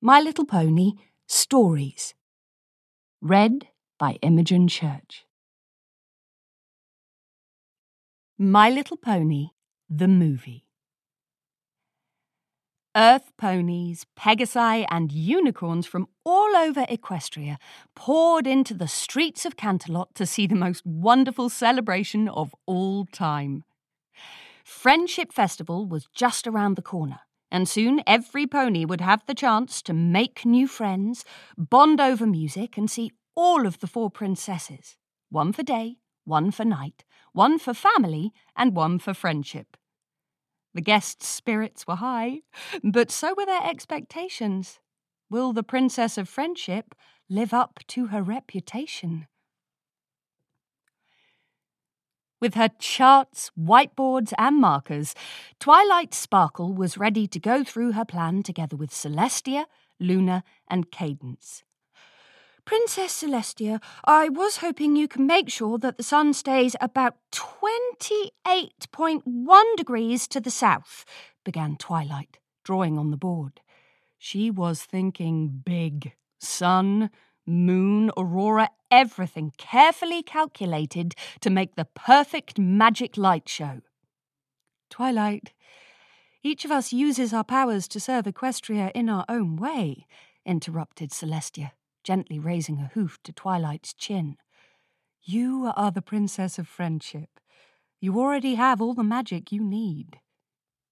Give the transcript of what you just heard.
My Little Pony Stories. Read by Imogen Church. My Little Pony, the movie. Earth ponies, Pegasi and unicorns from all over Equestria poured into the streets of Canterlot to see the most wonderful celebration of all time. Friendship Festival was just around the corner, and soon every pony would have the chance to make new friends, bond over music and see all of the 4 princesses. One for day, one for night, one for family and one for friendship. The guests' spirits were high, but so were their expectations. Will the Princess of Friendship live up to her reputation? With her charts, whiteboards and markers, Twilight Sparkle was ready to go through her plan together with Celestia, Luna and Cadence. Princess Celestia, I was hoping you can make sure that the sun stays about 28.1 degrees to the south, began Twilight, drawing on the board. She was thinking big. Sun, moon, aurora, everything carefully calculated to make the perfect magic light show. Twilight, each of us uses our powers to serve Equestria in our own way, interrupted Celestia, gently raising a hoof to Twilight's chin. You are the Princess of Friendship. You already have all the magic you need.